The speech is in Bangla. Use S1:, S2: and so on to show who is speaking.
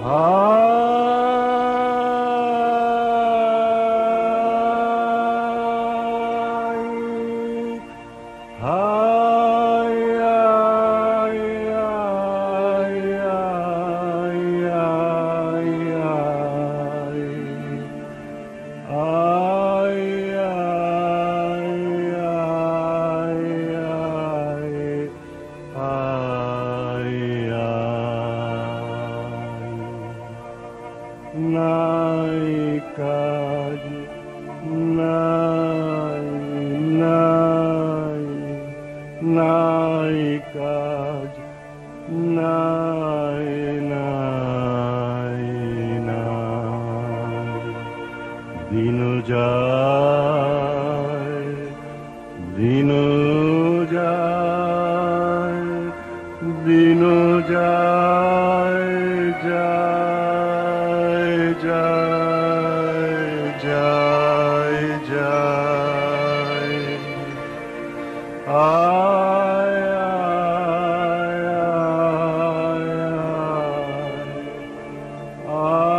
S1: নাই কাজ, নাই নাই নাই কাজ, নাই নাই নাই। দিন যায়, দিন যায়, দিন যায়, যায় যায় যায় যায়। আয় আয় আয় আয়।